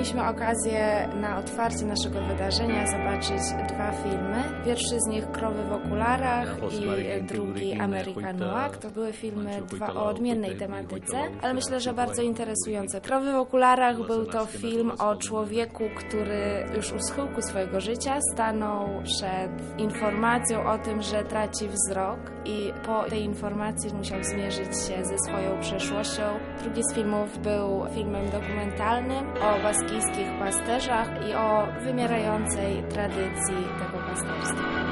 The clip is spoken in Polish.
Mieliśmy okazję na otwarcie naszego wydarzenia zobaczyć 2 filmy. Pierwszy z nich Krowy w okularach i drugi American Noir. To były filmy 2 o odmiennej tematyce, ale myślę, że bardzo interesujące. Krowy w okularach był to film o człowieku, który już u schyłku swojego życia stanął przed informacją o tym, że traci wzrok i po tej informacji musiał zmierzyć się ze swoją przeszłością. Drugi z filmów był filmem dokumentalnym o baskijskich pasterzach i o wymierającej tradycji tego pasterstwa.